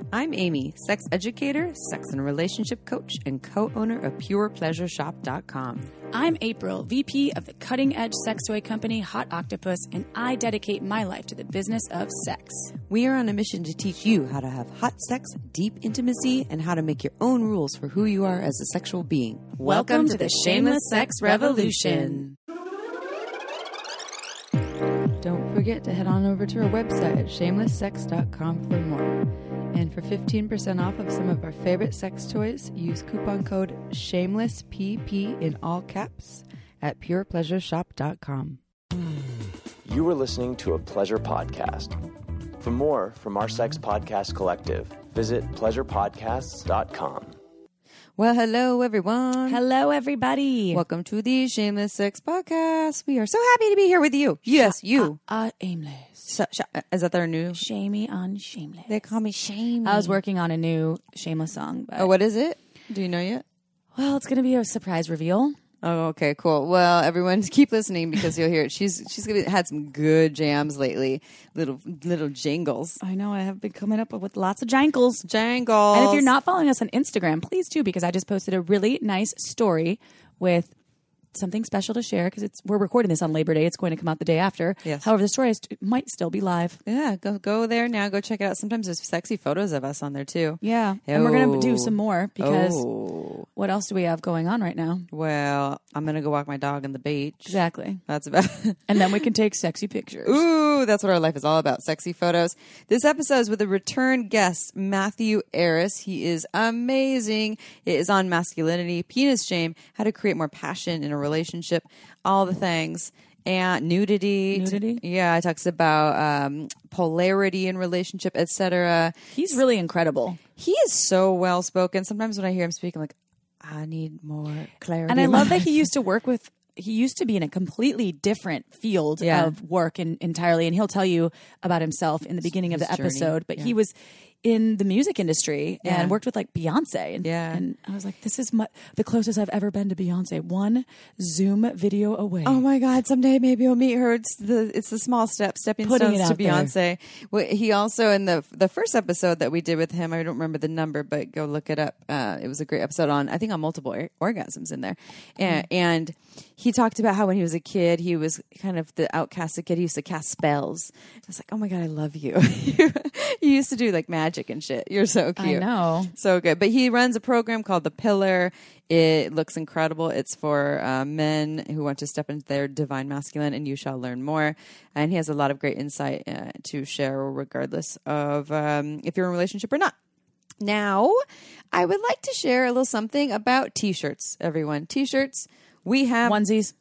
I'm Amy, sex educator, sex and relationship coach, and co-owner of PurePleasureShop.com. I'm April, VP of the cutting-edge sex toy company Hot Octopus, and I dedicate my life to the business of sex. We are on a mission to teach you how to have hot sex, deep intimacy, and how to make your own rules for who you are as a sexual being. Welcome to the Shameless Sex Revolution. Don't forget to head on over to our website at shamelesssex.com for more. And for 15% off of some of our favorite sex toys, use coupon code SHAMELESSPP in all caps at purepleasureshop.com. You are listening to a pleasure podcast. For more from our sex podcast collective, visit pleasurepodcasts.com. Well, hello, everyone. Hello, everybody. Welcome to the Shameless Sex Podcast. We are so happy to be here with you. Yes, you. Aimless. Is that their new? Shamey on Shameless. They call me Shamey. I was working on a new Shameless song. But, Oh, what is it? Do you know yet? well, it's going to be a surprise reveal. Oh, okay, cool. Well, everyone, keep listening because you'll hear it. She's had some good jams lately. Little jingles. I know, I have been coming up with lots of jankles. Jangles. And if you're not following us on Instagram, please do, because I just posted a really nice story with something special to share, because we're recording this on Labor Day. It's going to come out the day after. Yes. However, the story might still be live. Yeah, go there now. Go check it out. Sometimes there's sexy photos of us on there too. Yeah. And we're going to do Oh. some more, because Oh. what else do we have going on right now? Well, I'm going to go walk my dog on the beach. Exactly. That's about And then we can take sexy pictures. Ooh, that's what our life is all about. Sexy photos. This episode is with a return guest, Matthew Aris. He is amazing. It is on masculinity, penis shame, how to create more passion in a relationship, all the things. And nudity. Nudity? Yeah, it talks about polarity in relationship, etc. He's really incredible. He is so well spoken. Sometimes when I hear him speak, I'm like, I need more clarity. And I in my love that life. he used to be in a completely different field Yeah. of work entirely. And he'll tell you about himself in the beginning of His the journey. episode. But Yeah. he was in the music industry Yeah. and worked with like Beyonce. And, Yeah. and I was like, this is the closest I've ever been to Beyonce. One Zoom video away. Oh my God! Someday maybe we'll meet her. It's the small stepping Putting stones it to out there. Beyonce. Well, he also in the first episode that we did with him. I don't remember the number, but go look it up. It was a great episode on multiple orgasms in there, and he talked about how when he was a kid, he was kind of the outcasted kid. He used to cast spells. I was like, oh my God, I love you. You used to do like magic and shit. You're so cute. I know. So good. But he runs a program called The Pillar. It looks incredible. It's for men who want to step into their divine masculine, and you shall learn more. And he has a lot of great insight to share, regardless of if you're in a relationship or not. Now, I would like to share a little something about T-shirts, everyone. T-shirts. We have Onesies.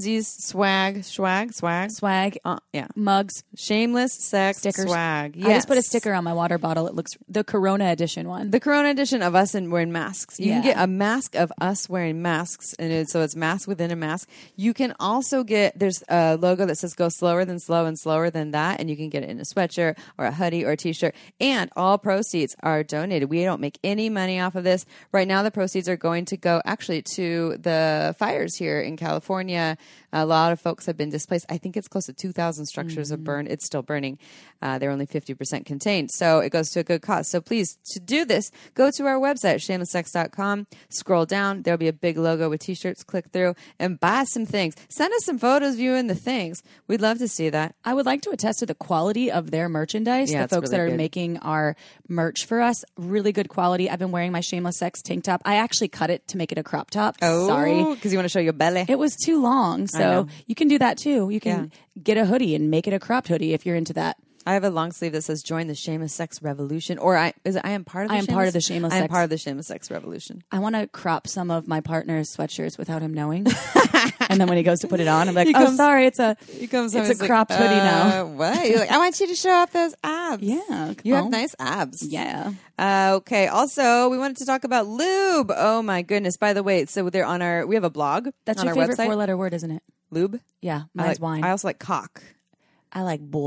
swag. Swag. Yeah. Mugs. Shameless sex Stickers. swag. I just put a sticker on my water bottle. It looks the Corona edition one. The Corona edition of us and wearing masks. You can Yeah. get a mask of us wearing masks, and so it's mask within a mask. You can also there's a logo that says "Go slower than slow and slower than that," and you can get it in a sweatshirt or a hoodie or a T-shirt. And all proceeds are donated. We don't make any money off of this right now. The proceeds are going to go actually to the fires here in California. A lot of folks have been displaced. I think it's close to 2,000 structures have burned. It's still burning. They're only 50% contained. So it goes to a good cause. So please, to do this, go to our website, shamelesssex.com, scroll down. There'll be a big logo with T-shirts. Click through and buy some things. Send us some photos viewing the things. We'd love to see that. I would like to attest to the quality of their merchandise. Yeah, the it's folks really that are good. making our merch for us, really good quality. I've been wearing my Shameless Sex tank top. I actually cut it to make it a crop top. Sorry. Because you want to show your belly. It was too long. So know. you can do that too. You can get a hoodie and make it a cropped hoodie if you're into that. I have a long sleeve that says "Join the Shameless Sex Revolution," or I am part of the I am part of the Shameless I am Sex- part of the Shameless Sex Revolution. I want to crop some of my partner's sweatshirts without him knowing. And then when he goes to put it on, I'm like, He oh, comes- sorry, it's a He comes home, it's a he's like, cropped hoodie now. What? You're like, I want you to show off those abs. Yeah, You have come on. nice abs. Yeah. Okay. Also, we wanted to talk about lube. Oh my goodness. By the way, so they're on we have a blog. That's on your our favorite website. 4-letter word, isn't it? Lube. Yeah, I mine's like, wine. I also like cock. I like bulls.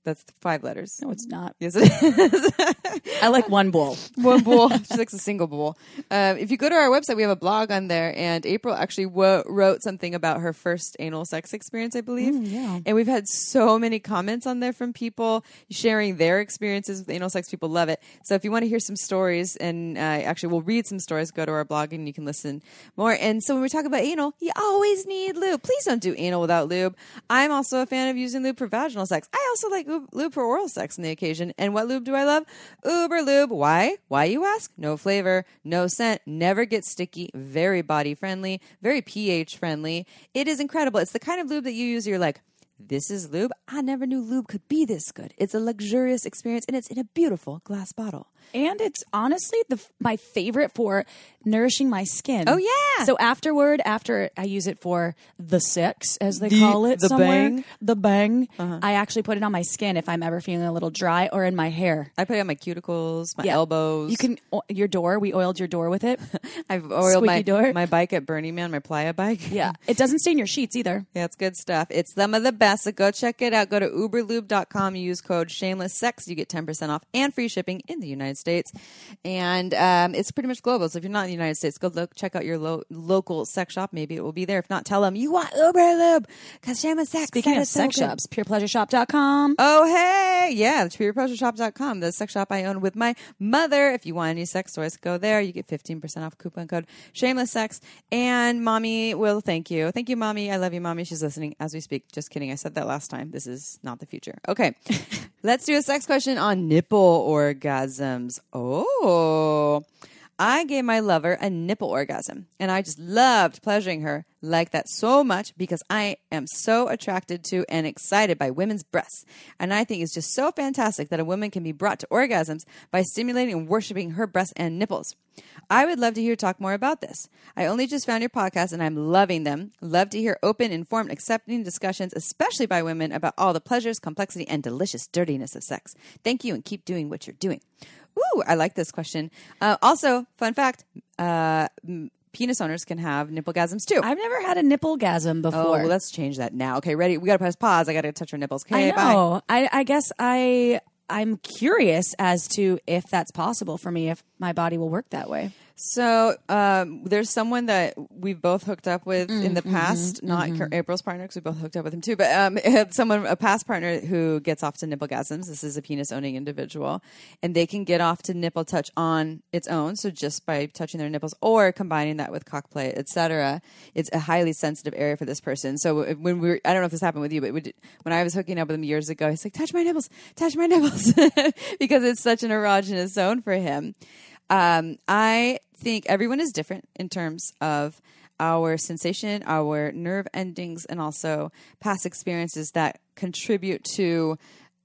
That's 5 letters. No, it's not. Yes, it is. I like one bowl. One bowl. She likes a single bowl. If you go to our website, we have a blog on there, and April actually wrote something about her first anal sex experience, I believe. Yeah. And we've had so many comments on there from people sharing their experiences with anal sex. People love it. So if you want to hear some stories, and actually we'll read some stories, go to our blog and you can listen more. And so when we talk about anal, you always need lube. Please don't do anal without lube. I'm also a fan of using lube for vaginal sex. I also like lube for oral sex on the occasion. And what lube do I love? Uber lube. Why? Why, you ask? No flavor, no scent, never gets sticky, very body friendly, very pH friendly. It is incredible. It's the kind of lube that you use, you're like, this is lube. I never knew lube could be this good. It's a luxurious experience, and it's in a beautiful glass bottle. And it's honestly my favorite for nourishing my skin. Oh, yeah. So after I use it for the sex, as they call it the somewhere. bang? The bang. I actually put it on my skin if I'm ever feeling a little dry, or in my hair. I put it on my cuticles, my elbows. You can, your door, we oiled your door with it. I've oiled Squeaky door. my bike at Burning Man, my Playa bike. Yeah. It doesn't stain your sheets either. Yeah, it's good stuff. It's some of the best. So go check it out. Go to uberlube.com. Use code shamelesssex. You get 10% off and free shipping in the United States. And it's pretty much global. So if you're not in the United States, go check out your local sex shop. Maybe it will be there. If not, tell them you want Uber Lube because Shameless Sex. Speaking of sex shops, purepleasureshop.com. Oh, hey. Yeah, purepleasureshop.com. The sex shop I own with my mother. If you want any sex toys, go there. You get 15% off, coupon code Shameless Sex. And Mommy will thank you. Thank you, Mommy. I love you, Mommy. She's listening as we speak. Just kidding. I said that last time. This is not the future. Okay. Let's do a sex question on nipple orgasms. Oh, I gave my lover a nipple orgasm, and I just loved pleasuring her like that so much because I am so attracted to and excited by women's breasts. And I think it's just so fantastic that a woman can be brought to orgasms by stimulating and worshiping her breasts and nipples. I would love to hear you talk more about this. I only just found your podcast and I'm loving them. Love to hear open, informed, accepting discussions, especially by women, about all the pleasures, complexity, and delicious dirtiness of sex. Thank you and keep doing what you're doing. Ooh, I like this question. Also, fun fact, penis owners can have nipplegasms too. I've never had a nipplegasm before. Oh, well, let's change that now. Okay, ready? We got to press pause. I got to touch her nipples. Okay, I know. Bye. I guess I'm curious as to if that's possible for me, if my body will work that way. So there's someone that we've both hooked up with in the past, not April's partner, because we both hooked up with him too, but a past partner who gets off to nipplegasms. This is a penis-owning individual, and they can get off to nipple touch on its own, so just by touching their nipples or combining that with cock play, etc. It's a highly sensitive area for this person. So when I don't know if this happened with you, but when I was hooking up with him years ago, he's like, touch my nipples, because it's such an erogenous zone for him. I think everyone is different in terms of our sensation, our nerve endings, and also past experiences that contribute to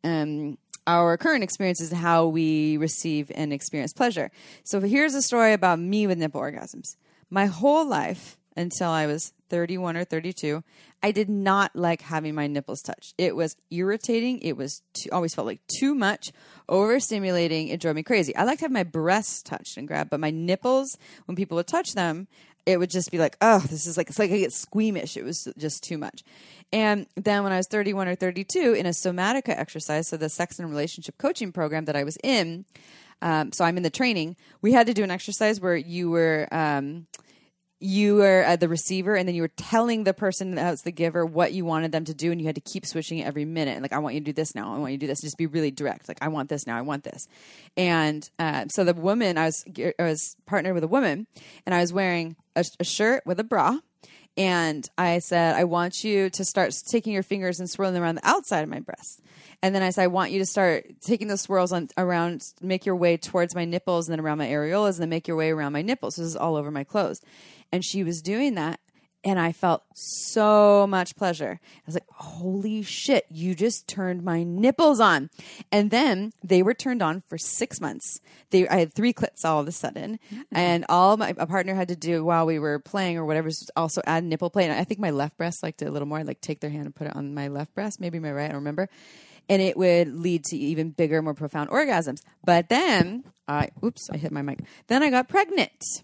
our current experiences and how we receive and experience pleasure. So here's a story about me with nipple orgasms. My whole life, until I was 31 or 32, I did not like having my nipples touched. It was irritating. It was always felt like too much, overstimulating. It drove me crazy. I liked having my breasts touched and grabbed, but my nipples, when people would touch them, it would just be like, oh, it's like I get squeamish. It was just too much. And then when I was 31 or 32, in a Somatica exercise, so the sex and relationship coaching program that I was in, so I'm in the training, we had to do an exercise where you were the receiver, and then you were telling the person that was the giver what you wanted them to do, and you had to keep switching it every minute. And like, I want you to do this now. I want you to do this. Just be really direct. Like, I want this now. I want this. And so the woman, I was partnered with a woman, and I was wearing a shirt with a bra. And I said, I want you to start taking your fingers and swirling them around the outside of my breast. And then I said, I want you to start taking those swirls around, make your way towards my nipples and then around my areolas, and then make your way around my nipples. So this is all over my clothes. And she was doing that, and I felt so much pleasure. I was like, holy shit, you just turned my nipples on. And then they were turned on for 6 months. I had 3 clits all of a sudden. And all my partner had to do while we were playing or whatever was also add nipple play. And I think my left breast liked it a little more. I'd like take their hand and put it on my left breast, maybe my right, I don't remember. And it would lead to even bigger, more profound orgasms. But then, oops, I hit my mic. Then I got pregnant.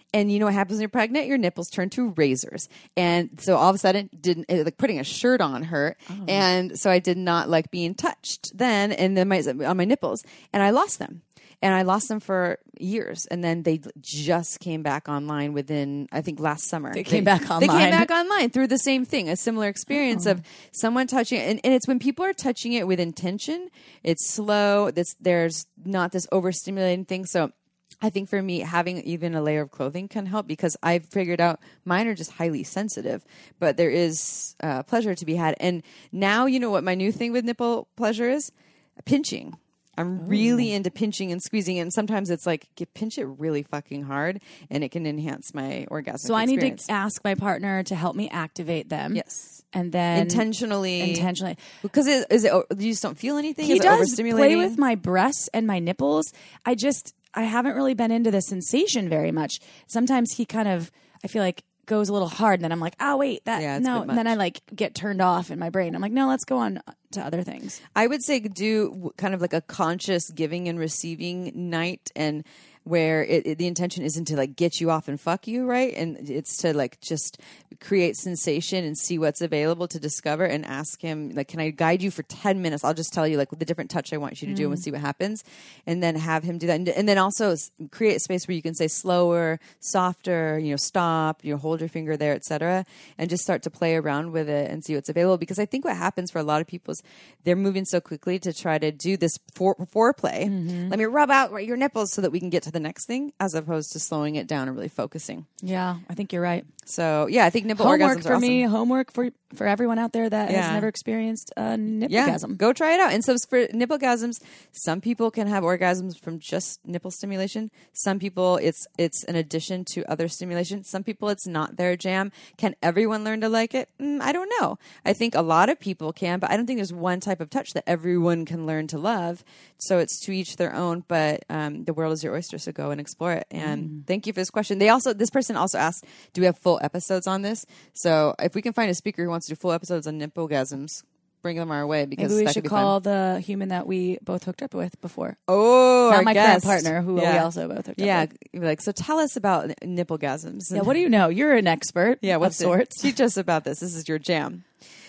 And you know what happens when you're pregnant? Your nipples turn to razors. And so all of a sudden, like putting a shirt on hurt. Oh. And so I did not like being touched then, and then on my nipples. And I lost them. And I lost them for years. And then they just came back online within, I think, last summer. They came back online. They came back online through the same thing, a similar experience of someone touching it. And it's when people are touching it with intention, it's slow. There's not this overstimulating thing. So I think for me, having even a layer of clothing can help, because I've figured out mine are just highly sensitive, but there is pleasure to be had. And now, you know what my new thing with nipple pleasure is? Pinching. I'm really into pinching and squeezing, and sometimes it's like pinch it really fucking hard, and it can enhance my orgasm. So I need to ask my partner to help me activate them. Yes, and then intentionally, because is it? You just don't feel anything. He is it does overstimulating? Play with my breasts and my nipples. I haven't really been into the sensation very much. Sometimes he kind of, I feel like, goes a little hard, and then I'm like, oh wait, no, and then I like get turned off in my brain. I'm like, no, let's go on to other things. I would say do kind of like a conscious giving and receiving night, and where the intention isn't to like get you off and fuck you, right? And it's to like just create sensation and see what's available to discover, and ask him like, can I guide you for 10 minutes? I'll just tell you like the different touch I want you to do and see what happens, and then have him do that. And then also create a space where you can say slower, softer, stop, hold your finger there, etc., and just start to play around with it and see what's available. Because I think what happens for a lot of people is they're moving so quickly to try to do this foreplay. Let me rub out your nipples so that we can get to the next thing, as opposed to slowing it down and really focusing. Yeah, I think you're right. So yeah, I think nipple homework orgasms for are me. awesome. Homework for everyone out there that has never experienced a nipplegasm. Go try it out. And so for nipplegasms, some people can have orgasms from just nipple stimulation. Some people it's an addition to other stimulation. Some people it's not their jam. Can everyone learn to like it? I don't know. I think a lot of people can, but I don't think there's one type of touch that everyone can learn to love. So it's to each their own. But the world is your oyster, so go and explore it. And thank you for this question. This person also asked, do we have full episodes on this? So if we can find a speaker who wants to do full episodes on nipplegasms, bring them our way, because maybe we that should could be call fun. the human that we both hooked up with before. Oh, not our my guest. current partner, who we also both hooked up with. Like, so tell us about nipplegasms. Yeah, what do you know? You're an expert. Of sorts. Teach us about this. This is your jam.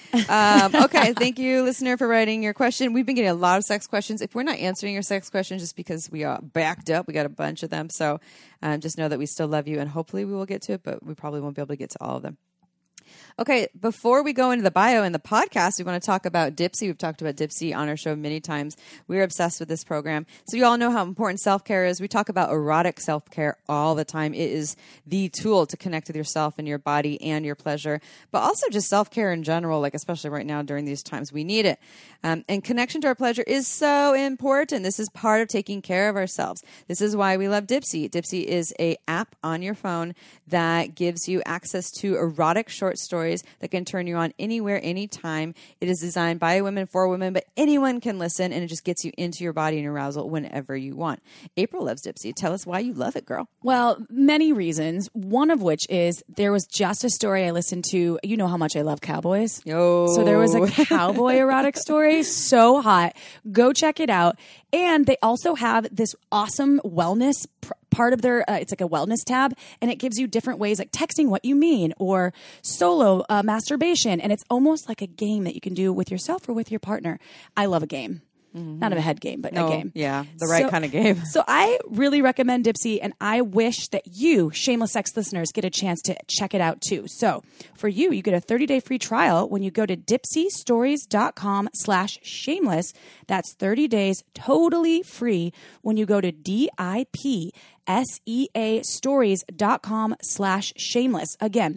Okay, thank you, listener, for writing your question. We've been getting a lot of sex questions. If we're not answering your sex questions just because we are backed up, we got a bunch of them. So just know that we still love you, and hopefully we will get to it, but we probably won't be able to get to all of them. Okay, before we go into the bio and the podcast, we want to talk about Dipsea. We've talked about Dipsea on our show many times. We're obsessed with this program. So you all know how important self-care is. We talk about erotic self-care all the time. It is the tool to connect with yourself and your body and your pleasure, but also just self-care in general, like especially right now during these times, we need it. And connection to our pleasure is so important. This is part of taking care of ourselves. This is why we love Dipsea. Dipsea is an app on your phone that gives you access to erotic short stories that can turn you on anywhere, anytime. It is designed by women for women, but anyone can listen, and it just gets you into your body and arousal whenever you want. April loves Dipsea. Tell us why you love it, girl. Well, many reasons. One of which is there was just a story I listened to. You know how much I love cowboys. So there was a cowboy erotic story. So hot. Go check it out. And they also have this awesome wellness part of their, it's like a wellness tab, and it gives you different ways, like texting what you mean, or solo masturbation. And it's almost like a game that you can do with yourself or with your partner. I love a game. Not a head game, but a game. Yeah, the right kind of game. So I really recommend Dipsea, and I wish that you, Shameless Sex listeners, get a chance to check it out too. So for you get a 30-day free trial when you go to dipseastories.com/shameless. That's 30 days totally free when you go to dipseastories.com/shameless. Again,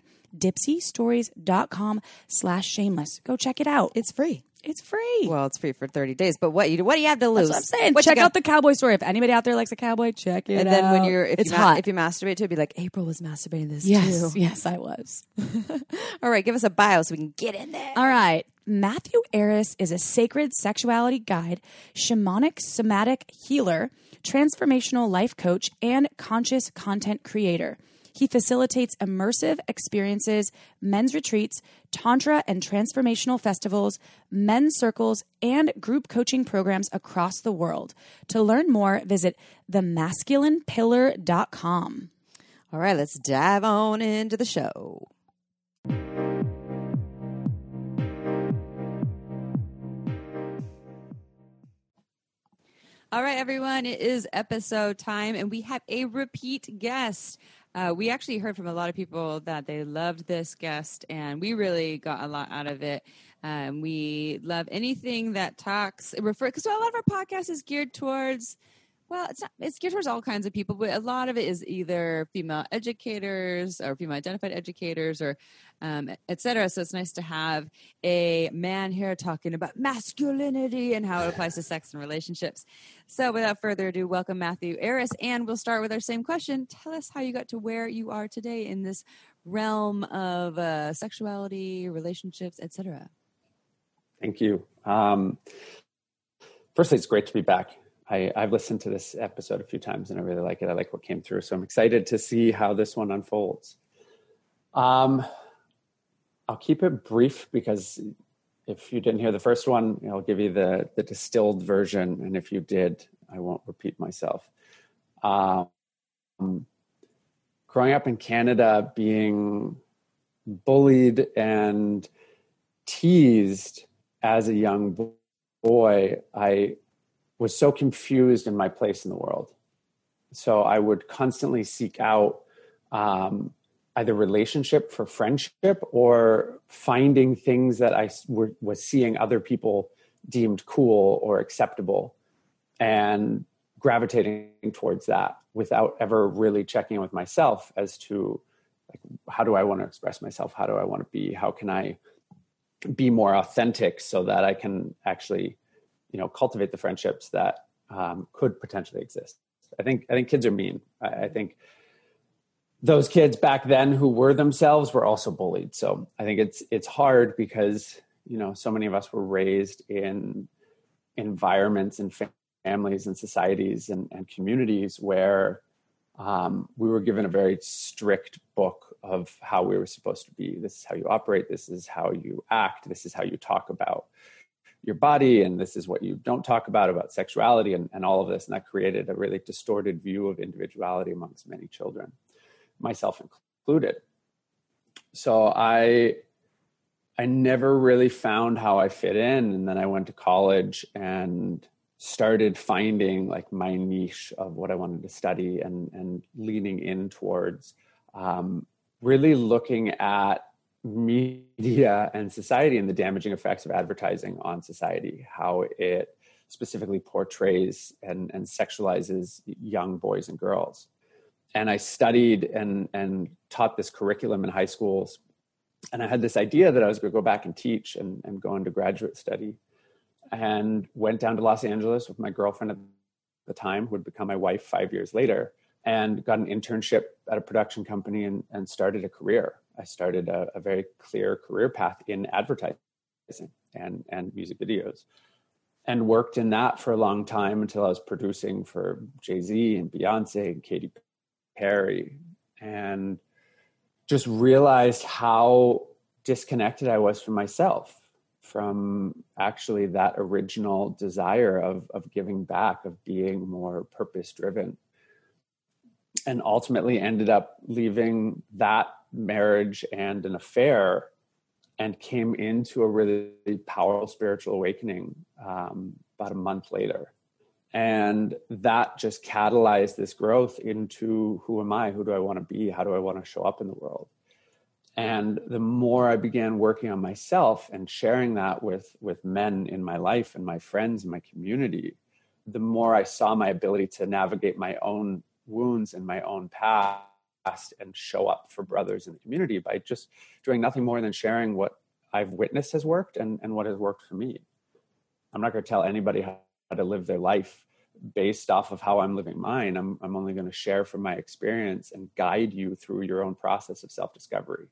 dipseastories.com/shameless. Go check it out. It's free. It's free. Well, it's free for 30 days, but what do you have to lose? That's what I'm saying. Check out the cowboy story. If anybody out there likes a cowboy, check it out. And then when if you masturbate to it, be like, April was masturbating this too. Yes, I was. All right, give us a bio so we can get in there. All right. Matthew Aris is a sacred sexuality guide, shamanic somatic healer, transformational life coach, and conscious content creator. He facilitates immersive experiences, men's retreats, tantra and transformational festivals, men's circles, and group coaching programs across the world. To learn more, visit themasculinepillar.com. All right, let's dive on into the show. All right, everyone, it is episode time, and we have a repeat guest. We actually heard from a lot of people that they loved this guest, and we really got a lot out of it. We love anything that talks, because a lot of our podcast is geared towards, well, it's geared towards all kinds of people, but a lot of it is either female educators or female identified educators or et cetera. So it's nice to have a man here talking about masculinity and how it applies to sex and relationships. So without further ado, welcome Matthew Aris. And we'll start with our same question. Tell us how you got to where you are today in this realm of sexuality, relationships, et cetera. Thank you. Firstly, it's great to be back. I've listened to this episode a few times and I really like it. I like what came through. So I'm excited to see how this one unfolds. I'll keep it brief because if you didn't hear the first one, I'll give you the distilled version. And if you did, I won't repeat myself. Growing up in Canada, being bullied and teased as a young boy, I was so confused in my place in the world. So I would constantly seek out either relationship for friendship or finding things that I was seeing other people deemed cool or acceptable and gravitating towards that without ever really checking in with myself as to like, how do I want to express myself? How do I want to be? How can I be more authentic so that I can actually cultivate the friendships that could potentially exist. I think kids are mean. I think those kids back then who were themselves were also bullied. So I think it's hard because, so many of us were raised in environments and families and societies and communities where we were given a very strict book of how we were supposed to be. This is how you operate. This is how you act. This is how you talk about your body, and this is what you don't talk about sexuality and all of this. And that created a really distorted view of individuality amongst many children, myself included. So I never really found how I fit in. And then I went to college and started finding like my niche of what I wanted to study and leaning in towards really looking at media and society and the damaging effects of advertising on society, how it specifically portrays and sexualizes young boys and girls. And I studied and taught this curriculum in high schools. And I had this idea that I was going to go back and teach and go into graduate study, and went down to Los Angeles with my girlfriend at the time, who would become my wife 5 years later, and got an internship at a production company and started a career. I started a very clear career path in advertising and music videos, and worked in that for a long time until I was producing for Jay-Z and Beyonce and Katy Perry, and just realized how disconnected I was from myself, from actually that original desire of giving back, of being more purpose-driven. And ultimately ended up leaving that marriage and an affair and came into a really powerful spiritual awakening about a month later. And that just catalyzed this growth into who am I? Who do I want to be? How do I want to show up in the world? And the more I began working on myself and sharing that with men in my life and my friends and my community, the more I saw my ability to navigate my own wounds and my own past and show up for brothers in the community by just doing nothing more than sharing what I've witnessed has worked and what has worked for me. I'm not going to tell anybody how to live their life based off of how I'm living mine. I'm only going to share from my experience and guide you through your own process of self-discovery.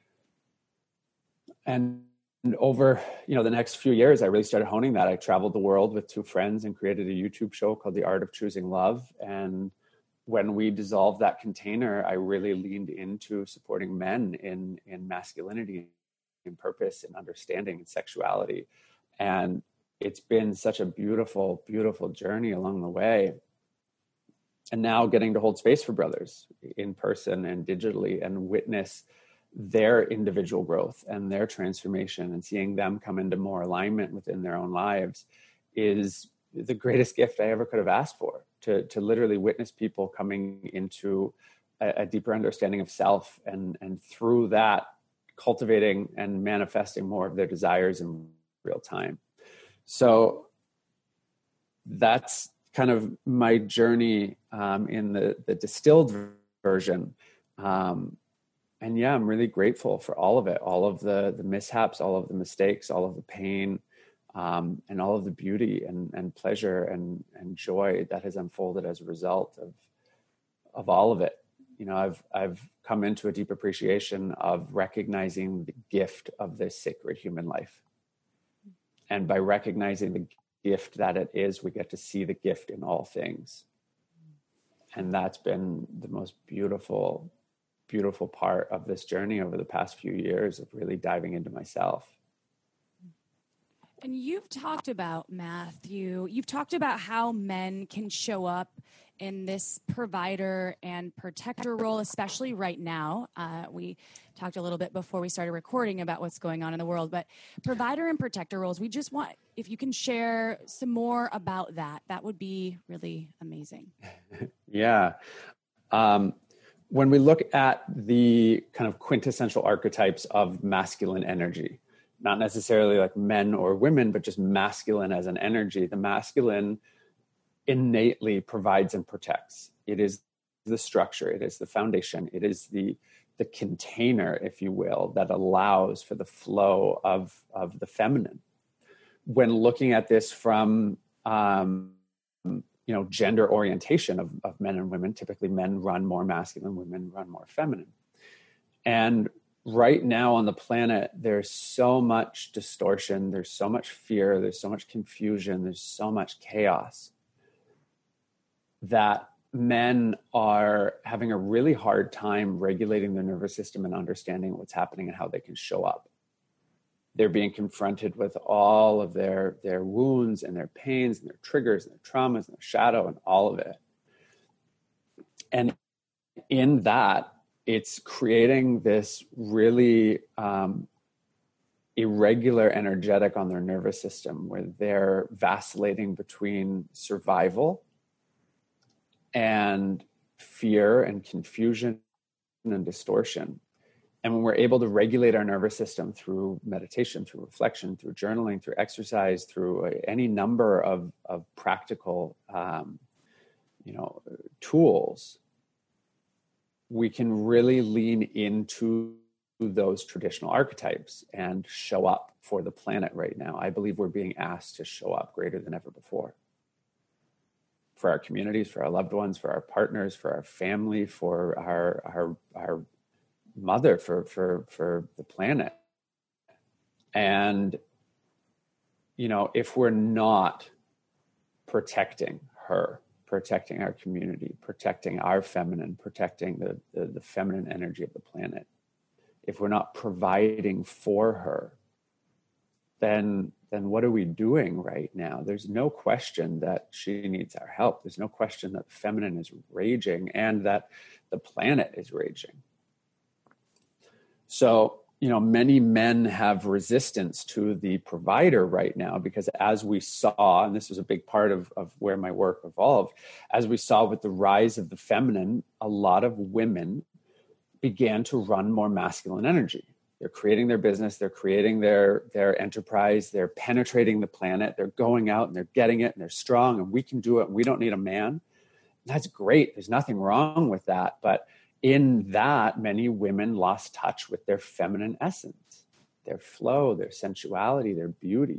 And over, the next few years, I really started honing that. I traveled the world with two friends and created a YouTube show called The Art of Choosing Love. And when we dissolved that container, I really leaned into supporting men in masculinity, in purpose, and understanding, and sexuality. And it's been such a beautiful, beautiful journey along the way. And now getting to hold space for brothers in person and digitally and witness their individual growth and their transformation and seeing them come into more alignment within their own lives is the greatest gift I ever could have asked for, to literally witness people coming into a deeper understanding of self and through that cultivating and manifesting more of their desires in real time. So that's kind of my journey in the distilled version. And yeah, I'm really grateful for all of it, all of the mishaps, all of the mistakes, all of the pain, and all of the beauty and pleasure and joy that has unfolded as a result of all of it. You know, I've come into a deep appreciation of recognizing the gift of this sacred human life. And by recognizing the gift that it is, we get to see the gift in all things. And that's been the most beautiful part of this journey over the past few years of really diving into myself. And you've talked about, Matthew, you've talked about how men can show up in this provider and protector role, especially right now. We talked a little bit before we started recording about what's going on in the world, but provider and protector roles, we just want, if you can share some more about that, that would be really amazing. Yeah. When we look at the kind of quintessential archetypes of masculine energy, not necessarily like men or women, but just masculine as an energy, the masculine innately provides and protects. It is the structure, it is the foundation, it is the container, if you will, that allows for the flow of the feminine. When looking at this from gender orientation of men and women, typically men run more masculine, women run more feminine. And right now on the planet, there's so much distortion, there's so much fear, there's so much confusion, there's so much chaos that men are having a really hard time regulating their nervous system and understanding what's happening and how they can show up. They're being confronted with all of their wounds and their pains and their triggers and their traumas and their shadow and all of it. And in that, it's creating this really irregular energetic on their nervous system where they're vacillating between survival and fear and confusion and distortion. And when we're able to regulate our nervous system through meditation, through reflection, through journaling, through exercise, through any number of practical, tools, we can really lean into those traditional archetypes and show up for the planet right now. I believe we're being asked to show up greater than ever before. For our communities, for our loved ones, for our partners, for our family, for our mother, for the planet. And, if we're not protecting her, protecting our community, protecting our feminine, protecting the feminine energy of the planet, if we're not providing for her, then what are we doing right now? There's no question that she needs our help. There's no question that the feminine is raging and that the planet is raging. So, many men have resistance to the provider right now because as we saw, and this was a big part of where my work evolved, as we saw with the rise of the feminine, a lot of women began to run more masculine energy. They're creating their business, they're creating their enterprise, they're penetrating the planet, they're going out and they're getting it and they're strong and we can do it and we don't need a man. That's great. There's nothing wrong with that. But in that, many women lost touch with their feminine essence, their flow, their sensuality, their beauty.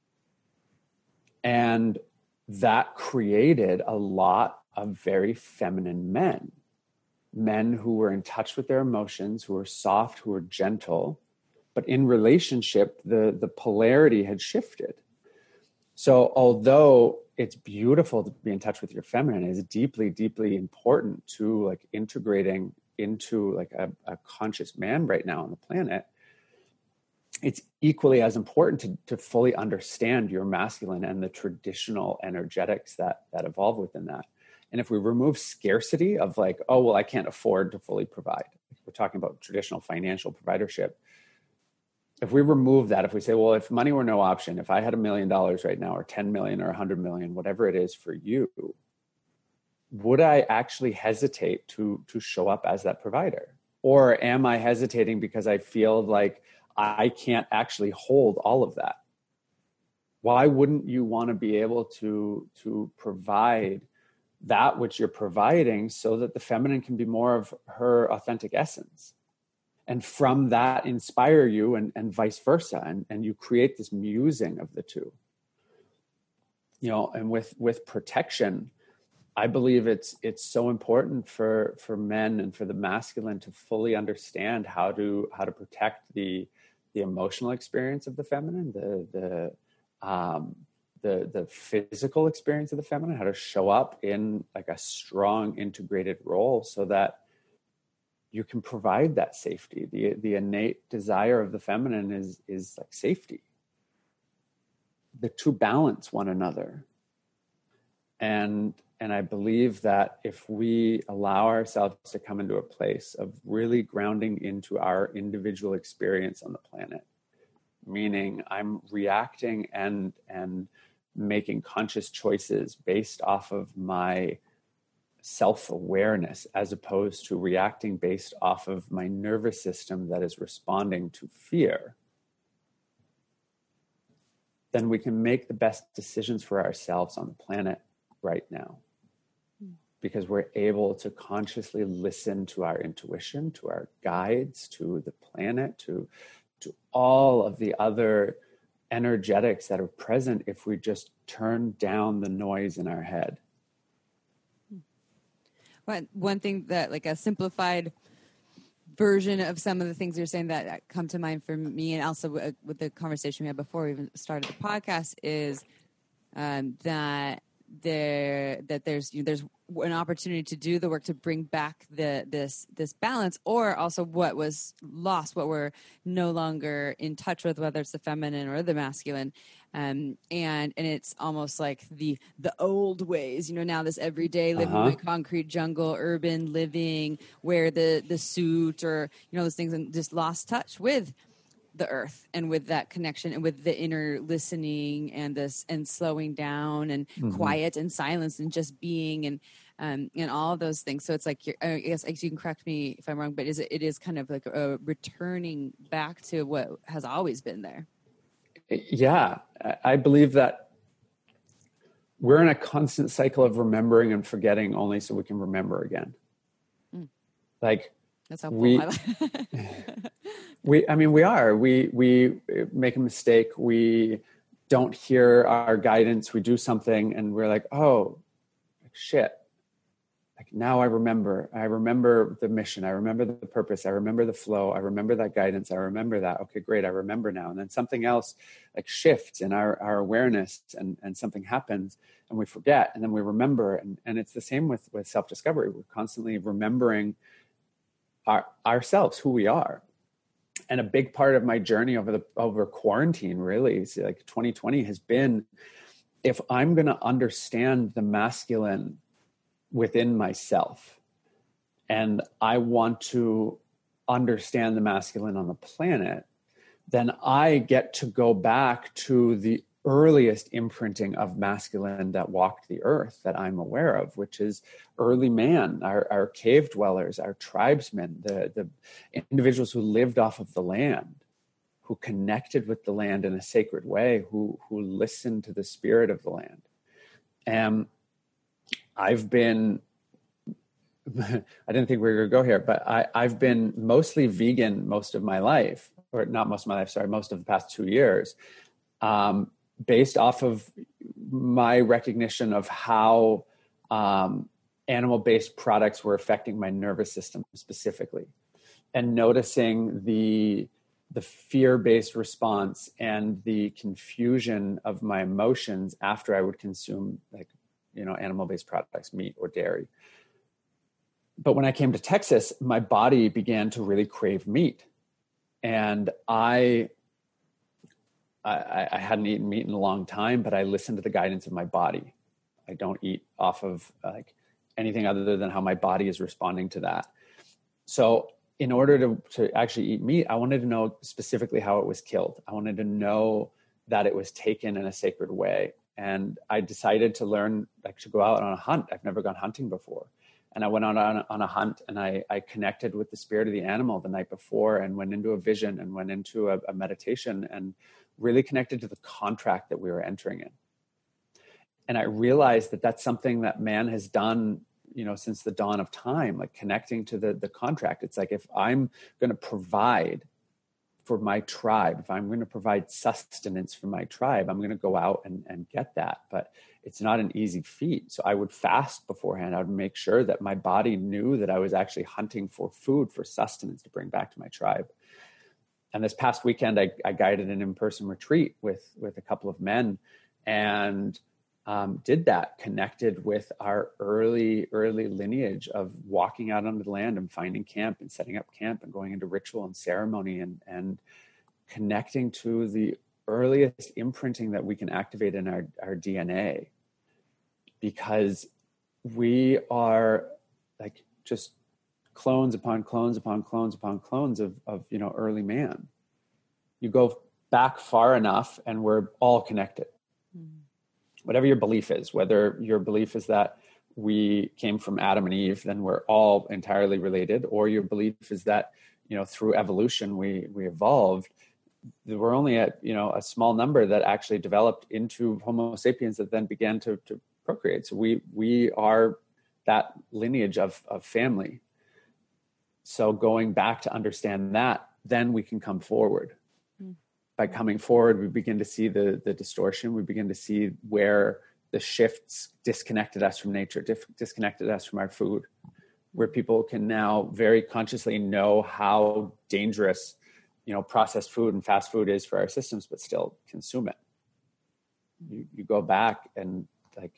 And that created a lot of very feminine men who were in touch with their emotions, who were soft, who were gentle. But in relationship, the polarity had shifted. So although it's beautiful to be in touch with your feminine, it's deeply, deeply important to integrating into a conscious man right now on the planet. It's equally as important to fully understand your masculine and the traditional energetics that evolve within that. And if we remove scarcity of like, oh, well, I can't afford to fully provide. We're talking about traditional financial providership. If we remove that, if we say, well, if money were no option, if I had $1 million right now, or 10 million or 100 million, whatever it is for you, would I actually hesitate to show up as that provider? Or am I hesitating because I feel like I can't actually hold all of that? Why wouldn't you want to be able to provide that which you're providing so that the feminine can be more of her authentic essence? And from that inspire you and vice versa. And you create this musing of the two. You know, and with protection, I believe it's so important for men and for the masculine to fully understand how to protect the emotional experience of the feminine, the physical experience of the feminine, how to show up in like a strong integrated role so that you can provide that safety. The innate desire of the feminine is like safety. The two balance one another. And I believe that if we allow ourselves to come into a place of really grounding into our individual experience on the planet, meaning I'm reacting and making conscious choices based off of my self-awareness, as opposed to reacting based off of my nervous system that is responding to fear, then we can make the best decisions for ourselves on the planet right now. Because we're able to consciously listen to our intuition, to our guides, to the planet, to all of the other energetics that are present if we just turn down the noise in our head. One thing that, like a simplified version of some of the things you're saying that come to mind for me, and also with the conversation we had before we even started the podcast, is that there's an opportunity to do the work to bring back this balance, or also what was lost, what we're no longer in touch with, whether it's the feminine or the masculine, and it's almost like the old ways, now this everyday living in the concrete jungle, urban living, wear the suit or those things, and just lost touch with the earth and with that connection and with the inner listening and slowing down and quiet and silence and just being and all of those things. So it's like, I guess you can correct me if I'm wrong, but it is kind of like a returning back to what has always been there. Yeah, I believe that we're in a constant cycle of remembering and forgetting only so we can remember again. Like, that's helpful. We make a mistake. We don't hear our guidance. We do something and we're like, oh, shit. Like, now I remember the mission. I remember the purpose. I remember the flow. I remember that guidance. I remember that. Okay, great. I remember now. And then something else like shifts in our awareness and something happens and we forget and then we remember. And it's the same with self-discovery. We're constantly remembering ourselves, who we are. And a big part of my journey over quarantine, really, is like 2020 has been, if I'm going to understand the masculine within myself, and I want to understand the masculine on the planet, then I get to go back to the earliest imprinting of masculine that walked the earth that I'm aware of, which is early man, our cave dwellers, our tribesmen, the individuals who lived off of the land, who connected with the land in a sacred way, who listened to the spirit of the land. And I've been, I didn't think we were going to go here, but I've been mostly vegan most of my life, or not most of my life, sorry, most of the past 2 years, based off of my recognition of how animal-based products were affecting my nervous system specifically, and noticing the fear-based response and the confusion of my emotions after I would consume animal-based products, meat or dairy. But when I came to Texas, my body began to really crave meat. And I hadn't eaten meat in a long time, but I listened to the guidance of my body. I don't eat off of anything other than how my body is responding to that. So in order to actually eat meat, I wanted to know specifically how it was killed. I wanted to know that it was taken in a sacred way. And I decided to learn, like, to go out on a hunt. I've never gone hunting before. And I went on a hunt, and I connected with the spirit of the animal the night before, and went into a vision and went into a meditation, and really connected to the contract that we were entering in. And I realized that that's something that man has done, since the dawn of time, like connecting to the contract. It's like, if I'm going to provide for my tribe, if I'm going to provide sustenance for my tribe, I'm going to go out and get that. But it's not an easy feat. So I would fast beforehand. I would make sure that my body knew that I was actually hunting for food, for sustenance to bring back to my tribe. And this past weekend, I guided an in-person retreat with a couple of men, and did that, connected with our early lineage of walking out onto the land and finding camp and setting up camp and going into ritual and ceremony and connecting to the earliest imprinting that we can activate in our DNA, because we are like just clones upon clones upon clones upon clones of early man. You go back far enough and we're all connected. Whatever your belief is, whether your belief is that we came from Adam and Eve, then we're all entirely related, or your belief is that, through evolution, we evolved. We're only at, a small number that actually developed into Homo sapiens that then began to procreate. So we are that lineage of family. So going back to understand that, then we can come forward. By coming forward, we begin to see the distortion. We begin to see where the shifts disconnected us from nature, disconnected us from our food, where people can now very consciously know how dangerous, processed food and fast food is for our systems, but still consume it. You go back and, like,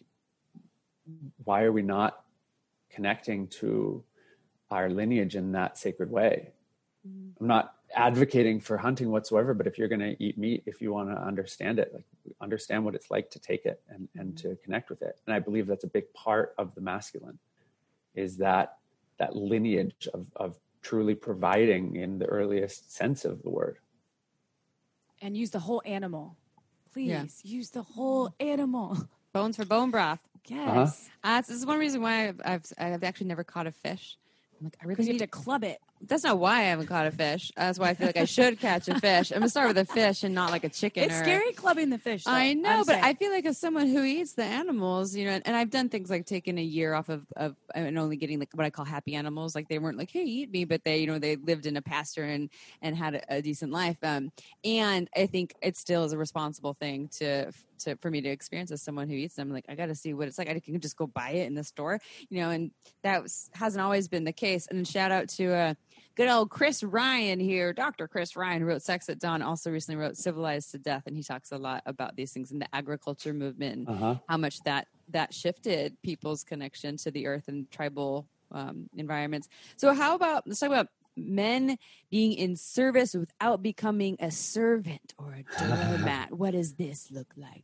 why are we not connecting to our lineage in that sacred way? I'm not advocating for hunting whatsoever, but if you're going to eat meat, if you want to understand it, like, understand what it's like to take it and to connect with it. And I believe that's a big part of the masculine, is that lineage of truly providing in the earliest sense of the word. And use the whole animal. Please use the whole animal. Bones for bone broth. Yes. This is one reason why I've actually never caught a fish. I'm like, I really Because you have to club it. That's not why I haven't caught a fish. That's why I feel like I should catch a fish. I'm going to start with a fish and not like a chicken. It's scary clubbing the fish, though. I know, but I feel like as someone who eats the animals, and I've done things like taking a year off of and only getting like what I call happy animals. Like, they weren't like, hey, eat me, but they lived in a pasture and had a decent life. And I think it still is a responsible thing for me to experience as someone who eats them. Like, I got to see what it's like. I can just go buy it in the store, and that hasn't always been the case. And shout out to good old Chris Ryan here. Dr. Chris Ryan, who wrote Sex at Dawn, also recently wrote Civilized to Death. And he talks a lot about these things in the agriculture movement and how much that shifted people's connection to the earth and tribal environments. So let's talk about men being in service without becoming a servant or a doormat. What does this look like?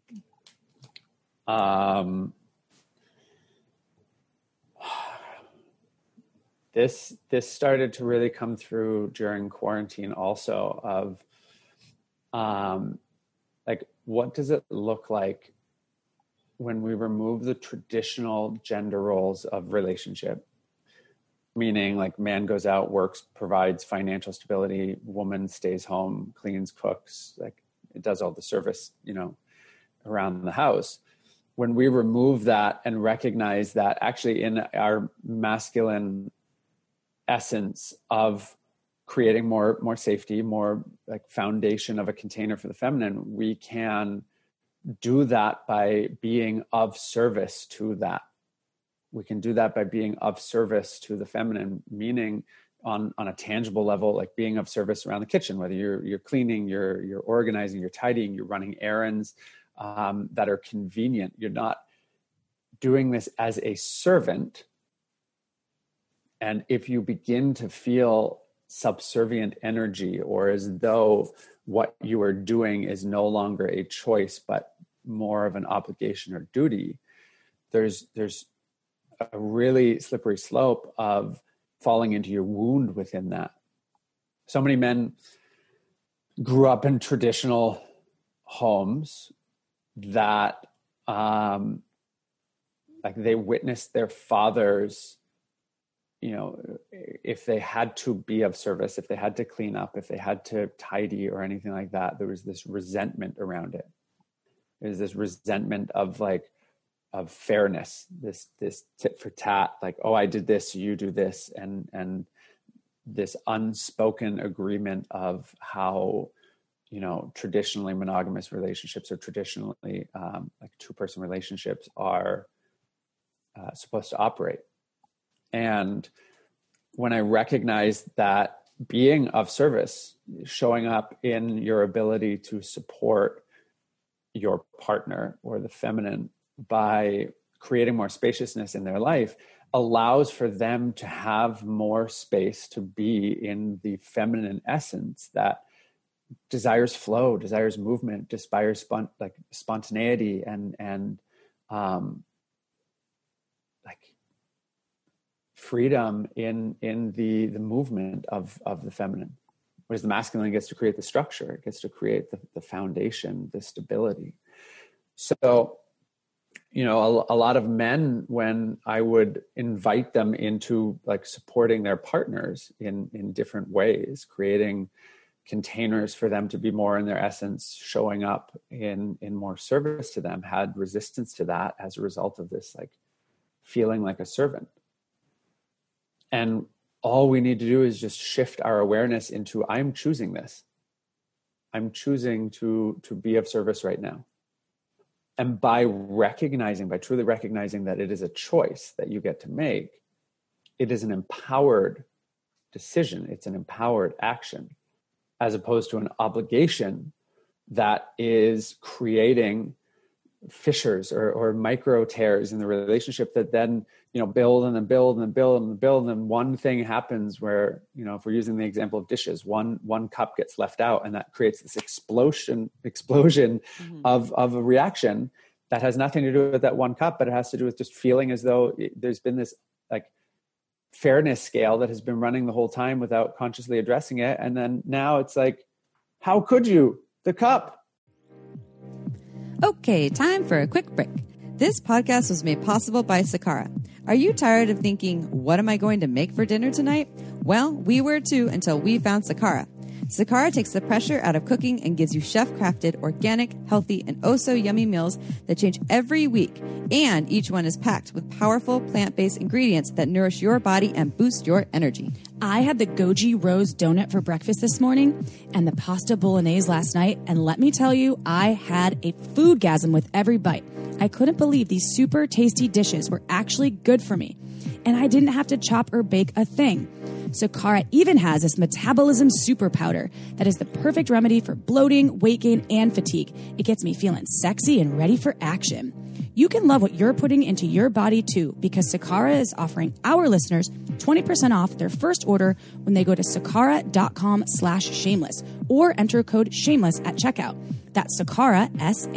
This started to really come through during quarantine also, of like, what does it look like when we remove the traditional gender roles of relationship? Meaning, like, man goes out, works, provides financial stability, woman stays home, cleans, cooks, like, it does all the service, around the house. When we remove that and recognize that actually in our masculine essence of creating more safety, more like foundation of a container for the feminine, we can do that by being of service to that. We can do that by being of service to the feminine, meaning on a tangible level, like being of service around the kitchen, whether you're cleaning, you're organizing, you're tidying, you're running errands that are convenient. You're not doing this as a servant. And if you begin to feel subservient energy, or as though what you are doing is no longer a choice, but more of an obligation or duty, there's a really slippery slope of falling into your wound within that. So many men grew up in traditional homes that like they witnessed their fathers, if they had to be of service, if they had to clean up, if they had to tidy or anything like that, there was this resentment around it. There's this resentment of fairness, this tit for tat, like, oh, I did this, so you do this. And this unspoken agreement of how, traditionally monogamous relationships or traditionally like two-person relationships are supposed to operate. And when I recognized that being of service, showing up in your ability to support your partner or the feminine by creating more spaciousness in their life, allows for them to have more space to be in the feminine essence that desires flow, desires movement, desires spontaneity and like freedom in the movement of the feminine. Whereas the masculine gets to create the structure, it gets to create the foundation, the stability. So, a lot of men, when I would invite them into like supporting their partners in different ways, creating containers for them to be more in their essence, showing up in more service to them, had resistance to that as a result of this like feeling like a servant. And all we need to do is just shift our awareness into, I'm choosing this. I'm choosing to be of service right now. And by truly recognizing that it is a choice that you get to make, it is an empowered decision. It's an empowered action, as opposed to an obligation that is creating fissures or micro tears in the relationship that then, build and then build and then build and then build. And then one thing happens where, if we're using the example of dishes, one cup gets left out, and that creates this explosion mm-hmm. of a reaction that has nothing to do with that one cup, but it has to do with just feeling as though there's been this like fairness scale that has been running the whole time without consciously addressing it. And then now it's like, how could you? The cup. Okay, time for a quick break. This podcast was made possible by Sakara. Are you tired of thinking, what am I going to make for dinner tonight? Well, we were too until we found Sakara. Sakara takes the pressure out of cooking and gives you chef-crafted, organic, healthy, and oh-so-yummy meals that change every week. And each one is packed with powerful plant-based ingredients that nourish your body and boost your energy. I had the goji rose donut for breakfast this morning and the pasta bolognese last night. And let me tell you, I had a foodgasm with every bite. I couldn't believe these super tasty dishes were actually good for me. And I didn't have to chop or bake a thing. Sakara even has this metabolism super powder that is the perfect remedy for bloating, weight gain, and fatigue. It gets me feeling sexy and ready for action. You can love what you're putting into your body too, because Sakara is offering our listeners 20% off their first order when they go to sakara.com/shameless or enter code shameless at checkout. That's Sakara,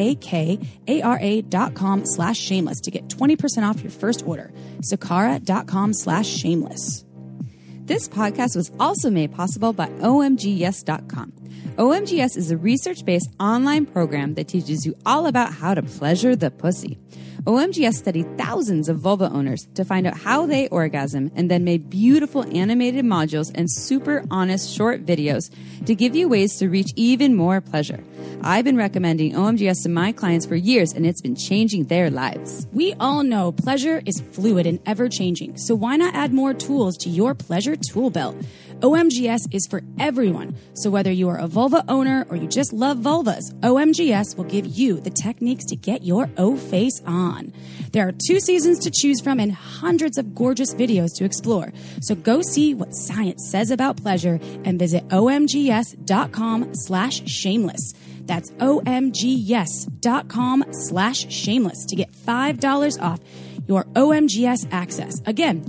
SAKARA.com/shameless to get 20% off your first order. Sakara.com/shameless. This podcast was also made possible by OMGYes.com. OMGYes is a research-based online program that teaches you all about how to pleasure the pussy. OMGYes studied thousands of vulva owners to find out how they orgasm and then made beautiful animated modules and super honest short videos to give you ways to reach even more pleasure. I've been recommending OMGYes to my clients for years, and it's been changing their lives. We all know pleasure is fluid and ever-changing, so why not add more tools to your pleasure tool belt? OMGYes is for everyone, so whether you are a vulva owner or you just love vulvas, OMGYes will give you the techniques to get your O-face on. There are 2 seasons to choose from and hundreds of gorgeous videos to explore, so go see what science says about pleasure and visit OMGYes.com/shameless. That's OMGYes.com/shameless to get $5 off your OMGYes access. Again,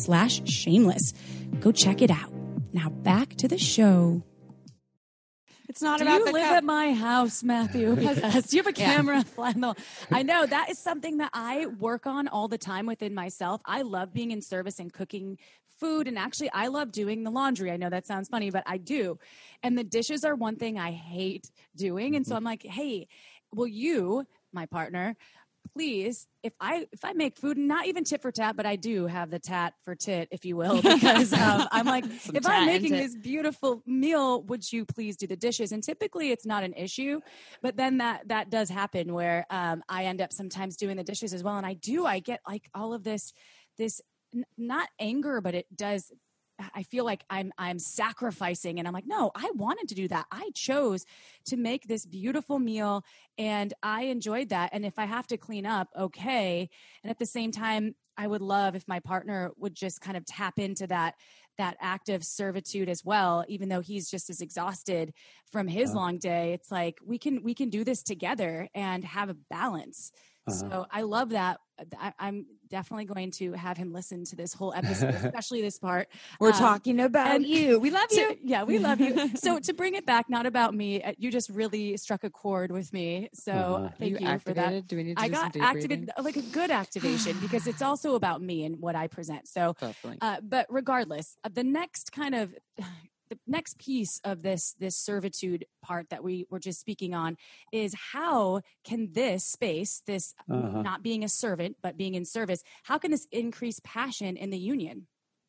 OMGYes.com/shameless. Go check it out. Now back to the show. It's not Do about you the live cup. at my house, Matthew? Because do you have a camera flying the wall? I know that is something that I work on all the time within myself. I love being in service and cooking food. And actually, I love doing the laundry. I know that sounds funny, but I do. And the dishes are one thing I hate doing. And so I'm like, hey, will you, my partner, please, if I make food, not even tit for tat, but I do have the tat for tit, if you will, because I'm like, if I'm making this beautiful meal, would you please do the dishes? And typically it's not an issue, but then that does happen where I end up sometimes doing the dishes as well. And I get like all of this not anger, but it does. I feel like I'm sacrificing, and I'm like, no, I wanted to do that. I chose to make this beautiful meal, and I enjoyed that. And if I have to clean up, okay. And at the same time, I would love if my partner would just kind of tap into that act of servitude as well, even though he's just as exhausted from his long day. It's like we can do this together and have a balance. So I love that. I'm definitely going to have him listen to this whole episode, especially this part. We're talking about you. We love you. Yeah, we love you. So to bring it back, not about me, you just really struck a chord with me. So thank you for that. Do we need to I do some got deep activated, breathing? like a good activation, because it's also about me and what I present. So, but regardless, the next kind of the next piece of this servitude part that we were just speaking on is how can this space, this not being a servant, but being in service, how can this increase passion in the union?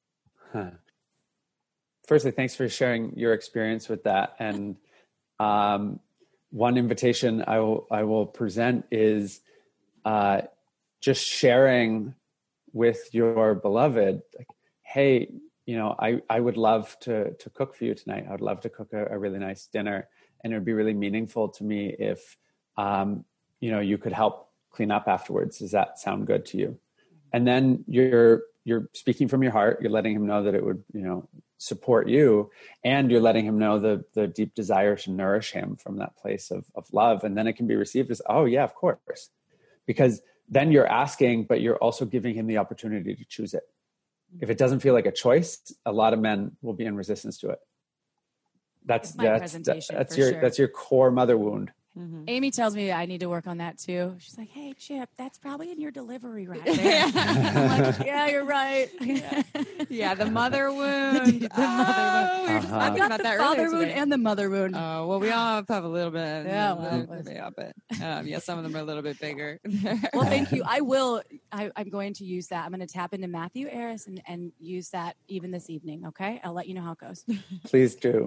Firstly, thanks for sharing your experience with that. And one invitation I will present is just sharing with your beloved, like, hey, I would love to cook for you tonight. I would love to cook a really nice dinner, and it would be really meaningful to me if, you could help clean up afterwards. Does that sound good to you? And then you're speaking from your heart. You're letting him know that it would, support you, and you're letting him know the deep desire to nourish him from that place of love. And then it can be received as, oh yeah, of course, because then you're asking, but you're also giving him the opportunity to choose it. If it doesn't feel like a choice, a lot of men will be in resistance to it. That's your core mother wound. Mm-hmm. Amy tells me I need to work on that too. She's like, "Hey, Chip, that's probably in your delivery right there." I'm like, "Yeah, you're right." Yeah, the mother wound. We were just talking about that father wound today. and the mother wound. Oh, well, we all have a little bit. Yeah, some of them are a little bit bigger. Well, thank you. I'm going to use that. I'm going to tap into Matthew Aris and use that even this evening. Okay, I'll let you know how it goes. Please do.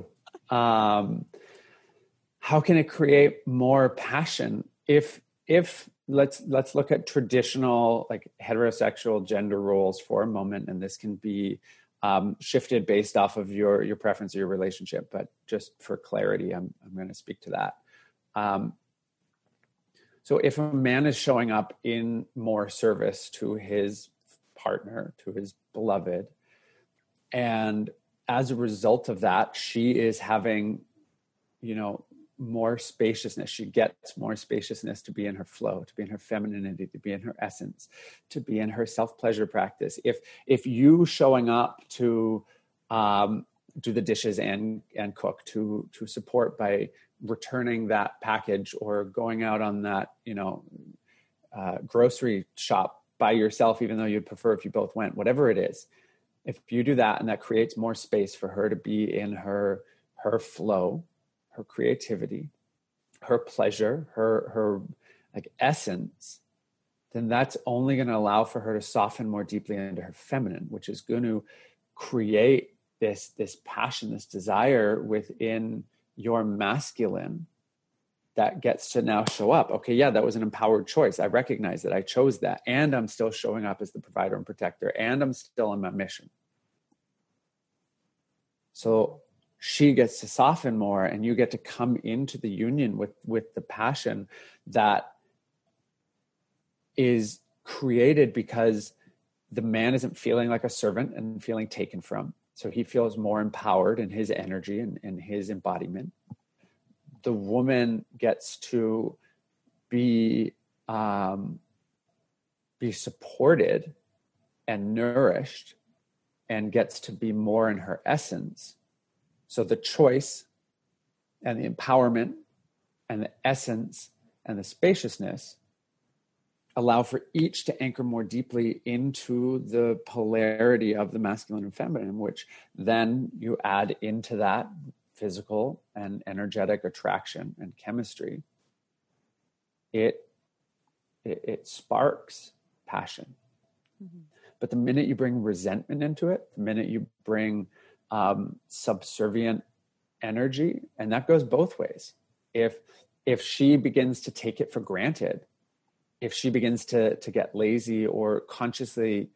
How can it create more passion? If let's look at traditional, like, heterosexual gender roles for a moment, and this can be shifted based off of your preference or your relationship. But just for clarity, I'm going to speak to that. So if a man is showing up in more service to his partner, to his beloved, and as a result of that, she is having, more spaciousness. She gets more spaciousness to be in her flow, to be in her femininity, to be in her essence, to be in her self-pleasure practice. If you showing up to do the dishes and cook, to support by returning that package or going out on that, grocery shop by yourself, even though you'd prefer if you both went, whatever it is, if you do that, and that creates more space for her to be in her flow, her creativity, her pleasure, her like essence, then that's only going to allow for her to soften more deeply into her feminine, which is going to create this passion, this desire within your masculine that gets to now show up. Okay, yeah, that was an empowered choice. I recognize that I chose that, and I'm still showing up as the provider and protector, and I'm still on my mission. So she gets to soften more, and you get to come into the union with the passion that is created because the man isn't feeling like a servant and feeling taken from. So he feels more empowered in his energy and his embodiment. The woman gets to be supported and nourished, and gets to be more in her essence. So the choice and the empowerment and the essence and the spaciousness allow for each to anchor more deeply into the polarity of the masculine and feminine, which then you add into that physical and energetic attraction and chemistry. It sparks passion. Mm-hmm. But the minute you bring resentment into it, the minute you bring subservient energy, and that goes both ways. If she begins to take it for granted, if she begins to get lazy or consciously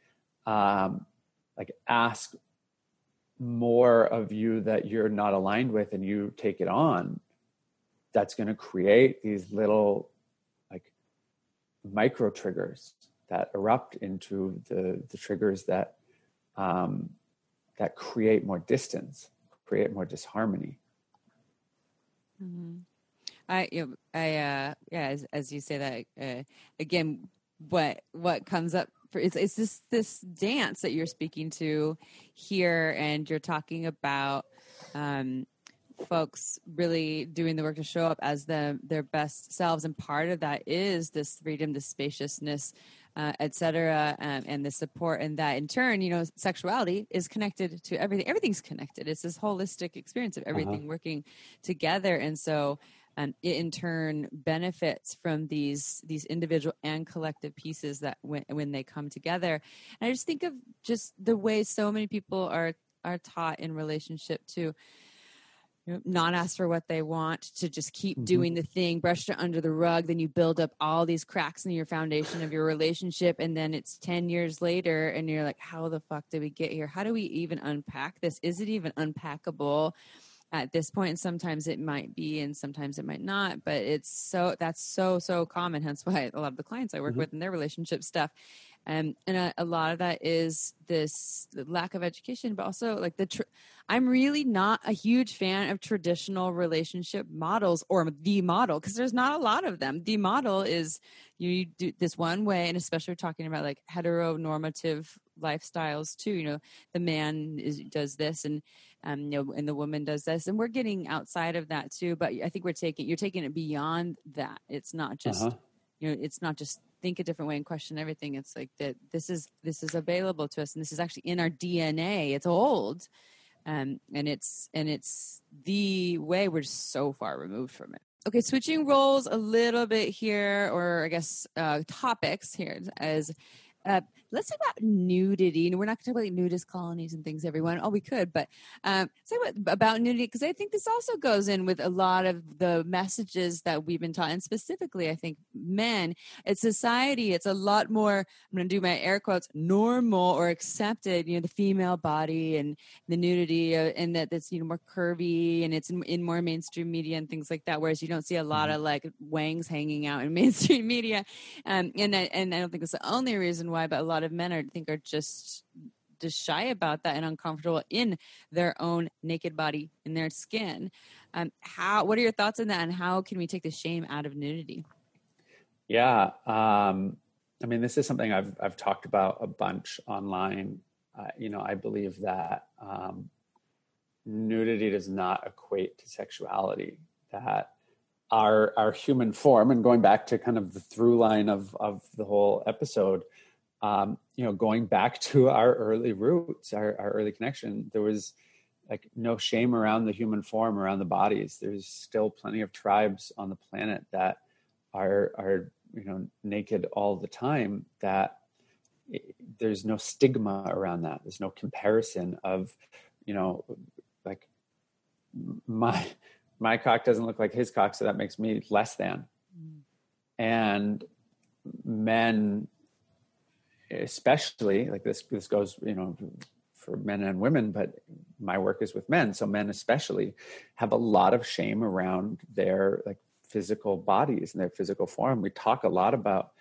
ask more of you that you're not aligned with and you take it on, that's going to create these little micro triggers that erupt into the triggers that create more distance, create more disharmony. Mm-hmm. As you say that, again, what comes up it's this dance that you're speaking to here, and you're talking about folks really doing the work to show up as their best selves, and part of that is this freedom, this spaciousness, etc., and the support, and that in turn, sexuality is connected to everything. Everything's connected. It's this holistic experience of everything working together, and so. It in turn benefits from these individual and collective pieces that when they come together. And I just think of just the way so many people are taught in relationship to not ask for what they want, to just keep doing the thing, brush it under the rug. Then you build up all these cracks in your foundation of your relationship. And then it's 10 years later and you're like, how the fuck did we get here? How do we even unpack this? Is it even unpackable? At this point, and sometimes it might be, and sometimes it might not, but that's so common. Hence why a lot of the clients I work with in their relationship stuff, and a lot of that is this lack of education, but also I'm really not a huge fan of traditional relationship models or the model, because there's not a lot of them. The model is you do this one way, and especially we're talking about heteronormative lifestyles too. The man does this, and and the woman does this, and we're getting outside of that too. But I think you're taking it beyond that. It's not just it's not just think a different way and question everything. It's like that. This is available to us, and this is actually in our DNA. It's old, and it's the way. We're just so far removed from it. Okay, switching roles a little bit here, or I guess topics here as. Let's talk about nudity. And we're not going to talk about nudist colonies and things, everyone. Oh, we could, but let's talk about nudity, because I think this also goes in with a lot of the messages that we've been taught, and specifically, I think men. It's society. It's a lot more, I'm going to do my air quotes, normal or accepted, the female body and the nudity, and that's, more curvy, and it's in more mainstream media and things like that, whereas you don't see a lot of wangs hanging out in mainstream media. And I don't think it's the only reason why, but a lot of men are just shy about that and uncomfortable in their own naked body, in their skin. What are your thoughts on that, and how can we take the shame out of nudity? Yeah, this is something I've talked about a bunch online. I believe that nudity does not equate to sexuality. That our human form, and going back to kind of the through line of the whole episode. Going back to our early roots, our early connection, there was no shame around the human form, around the bodies. There's still plenty of tribes on the planet that are naked all the time, that there's no stigma around that. There's no comparison of, my cock doesn't look like his cock, so that makes me less than. And men, especially, this goes, for men and women, but my work is with men. So men especially have a lot of shame around their physical bodies and their physical form. We talk a lot about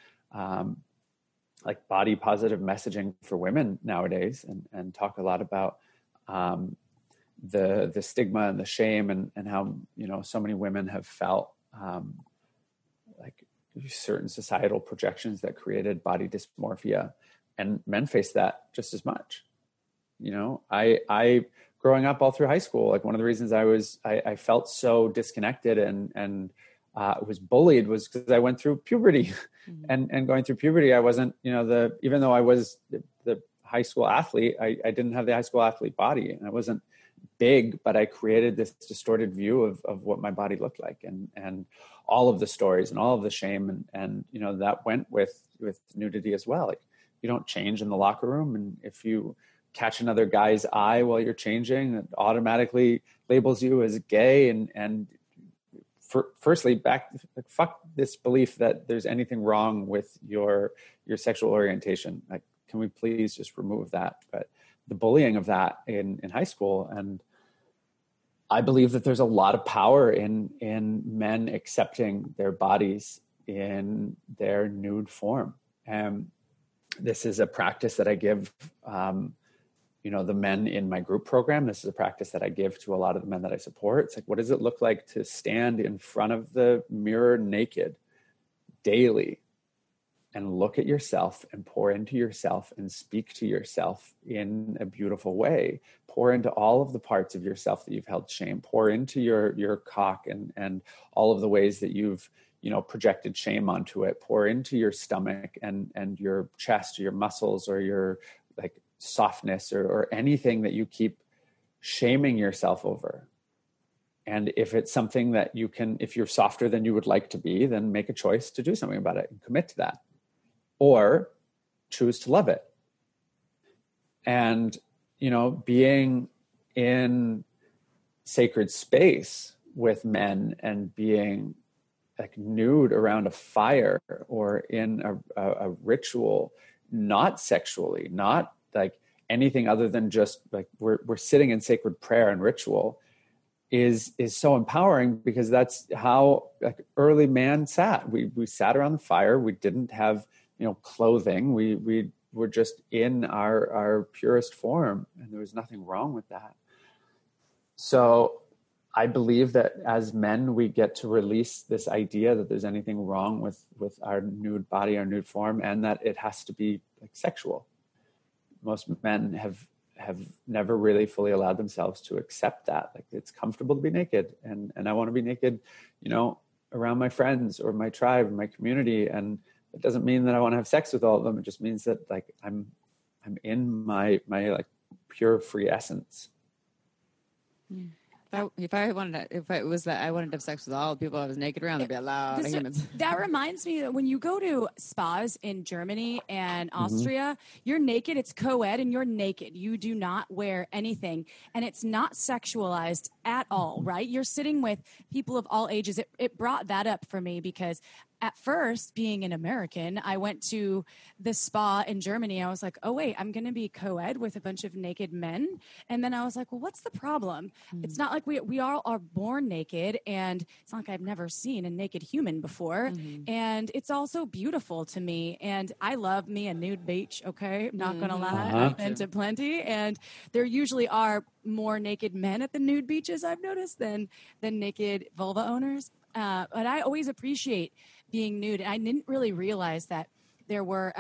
body positive messaging for women nowadays, and talk a lot about the stigma and the shame, and how, so many women have felt certain societal projections that created body dysmorphia, and men face that just as much. I growing up all through high school. Like one of the reasons I felt so disconnected and was bullied was because I went through puberty. And going through puberty, I wasn't, even though I was the high school athlete, I didn't have the high school athlete body, and I wasn't big, but I created this distorted view of what my body looked like, and all of the stories and all of the shame. And that went with nudity as well. Like, you don't change in the locker room. And if you catch another guy's eye while you're changing, it automatically labels you as gay. And firstly, fuck this belief that there's anything wrong with your sexual orientation. Like, can we please just remove that? But the bullying of that in high school, and I believe that there's a lot of power in men accepting their bodies in their nude form. And this is a practice that I give, the men in my group program. This is a practice that I give to a lot of the men that I support. It's like, what does it look like to stand in front of the mirror naked daily and look at yourself and pour into yourself and speak to yourself in a beautiful way? Pour into all of the parts of yourself that you've held shame. Pour into your cock and all of the ways that you've projected shame onto it. Pour into your stomach and your chest, or your muscles, or your like softness, or anything that you keep shaming yourself over. And if it's something that if you're softer than you would like to be, then make a choice to do something about it and commit to that, or choose to love it. And, being in sacred space with men and being like nude around a fire or in a ritual, not sexually, not like anything other than just like we're sitting in sacred prayer and ritual, is so empowering, because that's how like early man sat. We sat around the fire. We didn't have clothing. We were just in our purest form, and there was nothing wrong with that. So I believe that as men, we get to release this idea that there's anything wrong with our nude body, our nude form, and that it has to be like sexual. Most men have never really fully allowed themselves to accept that. Like, it's comfortable to be naked, and I want to be naked, around my friends or my tribe, my community. And it doesn't mean that I want to have sex with all of them. It just means that like I'm in my like pure free essence. If it was that I wanted to have sex with all the people I was naked around, there'd be a lot of humans. That reminds me that when you go to spas in Germany and Austria, you're naked. It's co-ed, and you're naked. You do not wear anything, and it's not sexualized at all, right? You're sitting with people of all ages. It brought that up for me, because at first, being an American, I went to the spa in Germany. I was like, oh, wait, I'm going to be co-ed with a bunch of naked men. And then I was like, well, what's the problem? It's not like we all are born naked, and it's not like I've never seen a naked human before. And it's also beautiful to me. And I love me a nude beach, okay? I'm not going to lie. I've been to plenty. And there usually are more naked men at the nude beaches, I've noticed, than naked vulva owners. But I always appreciate being nude. And I didn't really realize that there were,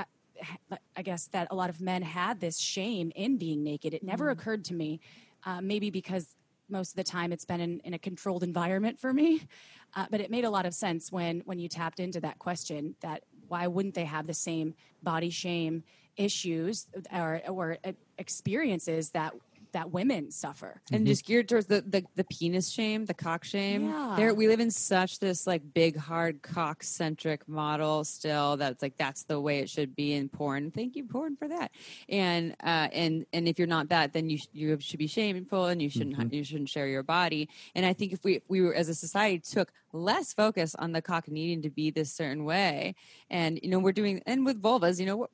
I guess, that a lot of men had this shame in being naked. It never occurred to me, maybe because most of the time it's been in a controlled environment for me. But it made a lot of sense when you tapped into that question, that why wouldn't they have the same body shame issues or experiences that women suffer, and just geared towards the penis shame, the cock shame. Yeah. We live in such this like big, hard, cock centric model still. That's like, that's the way it should be in porn. Thank you, porn, for that. And if you're not that, then you should be shameful, and you shouldn't share your body. And I think if we were, as a society, took less focus on the cock needing to be this certain way, and we're doing, and with vulvas,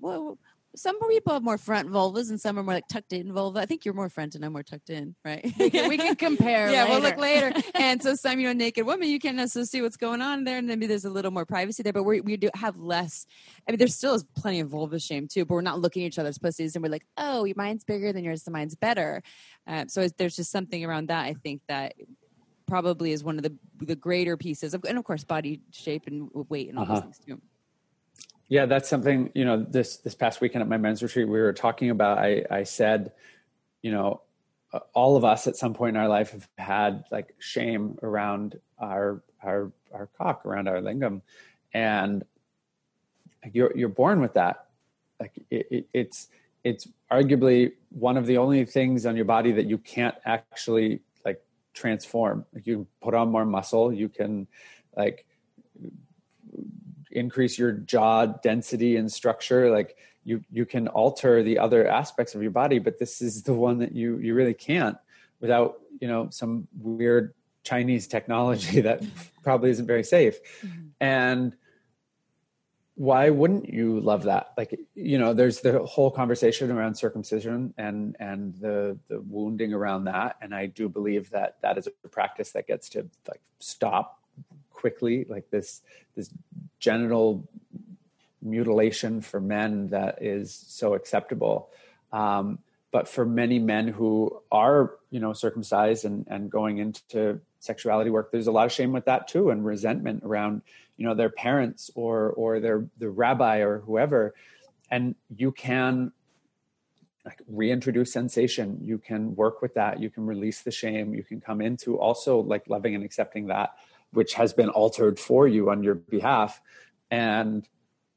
some people have more front vulvas and some are more like tucked in vulva. I think you're more front and I'm more tucked in, right? We can compare. Yeah, later. we'll look later. And so some, naked woman, you can't necessarily see what's going on there. And maybe there's a little more privacy there, but we do have less. I mean, there still is plenty of vulva shame too, but we're not looking at each other's pussies and we're like, oh, mine's bigger than yours, so mine's better. So there's just something around that, I think, that probably is one of the greater pieces of, and of course, body shape and weight and all those things too. Yeah, that's something, this past weekend at my men's retreat, we were talking about, I said, all of us at some point in our life have had like shame around our cock, around our lingam, and you're born with that. Like it's arguably one of the only things on your body that you can't actually like transform. Like you can put on more muscle, you can like increase your jaw density and structure. Like you can alter the other aspects of your body, but this is the one that you really can't without, some weird Chinese technology that probably isn't very safe. Mm-hmm. And why wouldn't you love that? Like, there's the whole conversation around circumcision and the wounding around that. And I do believe that is a practice that gets to like stop quickly, like this genital mutilation for men that is so acceptable. But for many men who are, circumcised and going into sexuality work, there's a lot of shame with that too, and resentment around, their parents or the rabbi or whoever. And you can like reintroduce sensation. You can work with that. You can release the shame. You can come into also like loving and accepting that which has been altered for you on your behalf. And,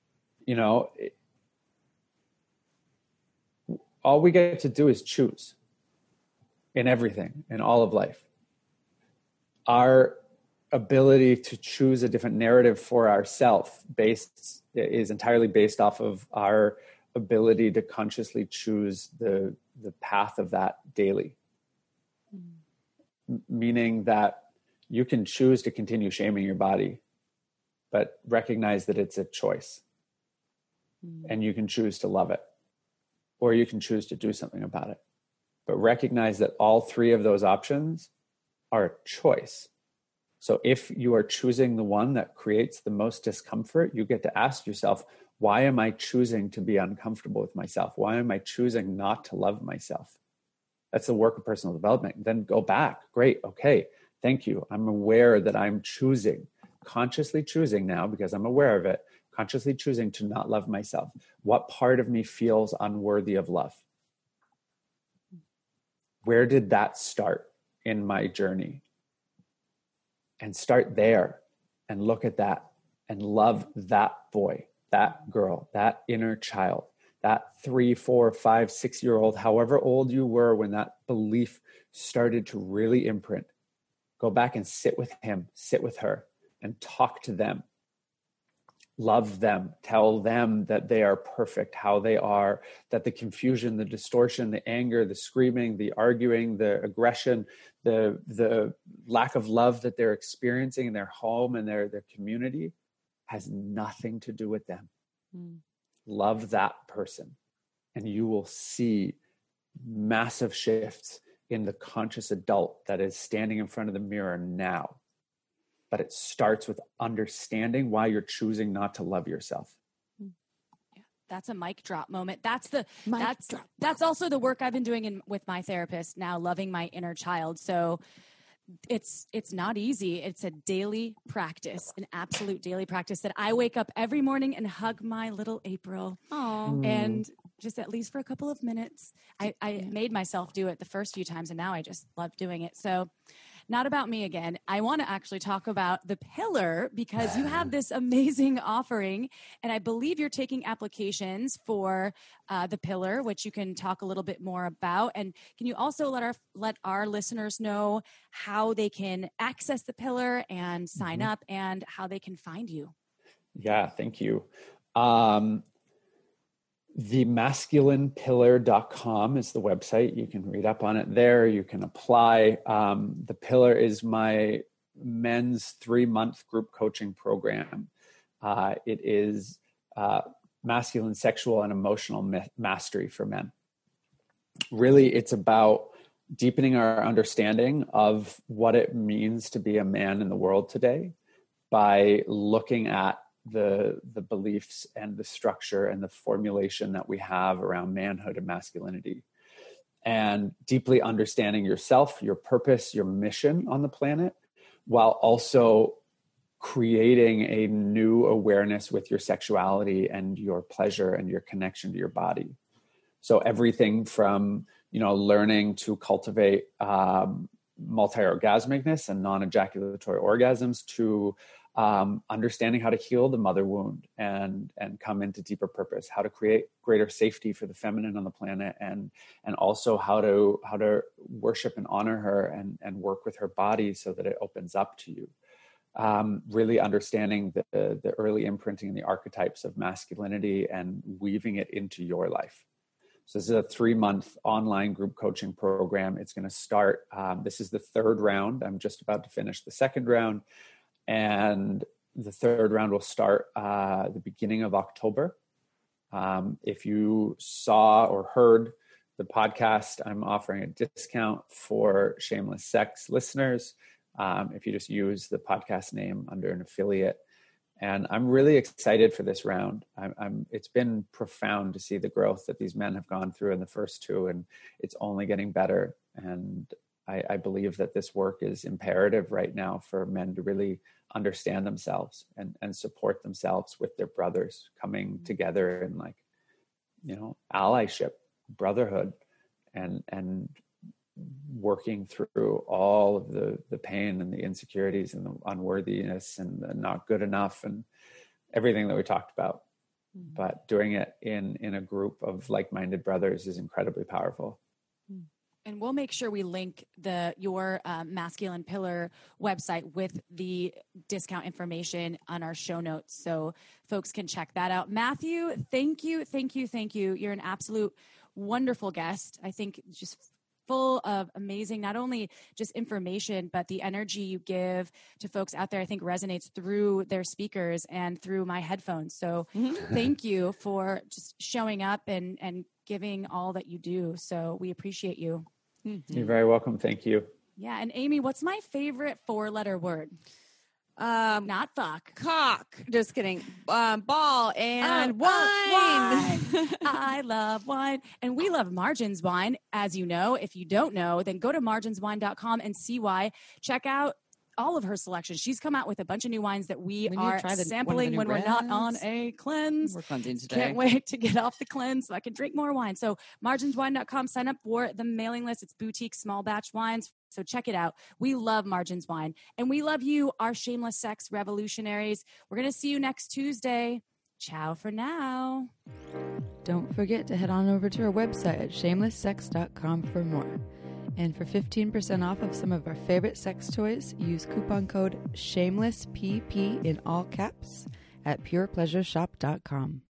all we get to do is choose in everything, in all of life. Our ability to choose a different narrative for ourselves is entirely based off of our ability to consciously choose the path of that daily. Meaning that you can choose to continue shaming your body, but recognize that it's a choice. And you can choose to love it, or you can choose to do something about it. But recognize that all three of those options are a choice. So if you are choosing the one that creates the most discomfort, you get to ask yourself, why am I choosing to be uncomfortable with myself? Why am I choosing not to love myself? That's the work of personal development. Then go back. Great. Okay. Thank you. I'm aware that I'm consciously choosing now, because I'm aware of it, consciously choosing to not love myself. What part of me feels unworthy of love? Where did that start in my journey? And start there and look at that and love that boy, that girl, that inner child, that 3, 4, 5, 6-year-old, however old you were when that belief started to really imprint. Go back and sit with him, sit with her, and talk to them. Love them. Tell them that they are perfect, how they are, that the confusion, the distortion, the anger, the screaming, the arguing, the aggression, the lack of love that they're experiencing in their home and their community has nothing to do with them. Love that person, and you will see massive shifts in the conscious adult that is standing in front of the mirror now. But it starts with understanding why you're choosing not to love yourself. Yeah, that's a mic drop moment. That's also the work I've been doing with my therapist now, loving my inner child. So it's not easy. It's a daily practice, an absolute daily practice that I wake up every morning and hug my little April. Aww. And just at least for a couple of minutes. I made myself do it the first few times, and now I just love doing it. So not about me again. I want to actually talk about the Pillar, because you have this amazing offering, and I believe you're taking applications for the Pillar, which you can talk a little bit more about. And can you also let our listeners know how they can access the Pillar and sign up, and how they can find you? Yeah, thank you. TheMasculinePillar.com is the website. You can read up on it there. You can apply. The Pillar is my men's 3-month group coaching program. It is masculine, sexual, and emotional mastery for men. Really, it's about deepening our understanding of what it means to be a man in the world today by looking at the beliefs and the structure and the formulation that we have around manhood and masculinity, and deeply understanding yourself, your purpose, your mission on the planet, while also creating a new awareness with your sexuality and your pleasure and your connection to your body. So everything from learning to cultivate multi-orgasmicness and non-ejaculatory orgasms, to understanding how to heal the mother wound and come into deeper purpose, how to create greater safety for the feminine on the planet, and also how to worship and honor her and work with her body so that it opens up to you. Really understanding the early imprinting and the archetypes of masculinity and weaving it into your life. So this is a 3-month online group coaching program. It's going to start, this is the 3rd round. I'm just about to finish the 2nd round. And the 3rd round will start the beginning of October. If you saw or heard the podcast, I'm offering a discount for Shameless Sex listeners. If you just use the podcast name under an affiliate. And I'm really excited for this round. It's been profound to see the growth that these men have gone through in the first 2, and it's only getting better. And I believe that this work is imperative right now for men to really understand themselves and support themselves with their brothers, coming together in allyship, brotherhood, and working through all of the pain and the insecurities and the unworthiness and the not good enough and everything that we talked about. Mm-hmm. But doing it in a group of like-minded brothers is incredibly powerful. And we'll make sure we link your Masculine Pillar website with the discount information on our show notes, so folks can check that out. Matthew, thank you. You're an absolute wonderful guest. I think just full of amazing, not only just information, but the energy you give to folks out there, I think resonates through their speakers and through my headphones. So thank you for just showing up and giving all that you do. So we appreciate you. You're very welcome. Thank you. Yeah. And Amy, what's my favorite 4-letter word? Not fuck. Cock. Just kidding. Ball and wine. I love wine. And we love Margins Wine, as you know. If you don't know, then go to marginswine.com and see why. Check out all of her selections. She's come out with a bunch of new wines that we are sampling when we're not on a cleanse. We're cleansing today. Can't wait to get off the cleanse so I can drink more wine. So marginswine.com, sign up for the mailing list. It's boutique small batch wines. So check it out. We love Margins Wine. And we love you, our shameless sex revolutionaries. We're going to see you next Tuesday. Ciao for now. Don't forget to head on over to our website at shamelesssex.com for more. And for 15% off of some of our favorite sex toys, use coupon code SHAMELESSPP in all caps at purepleasureshop.com.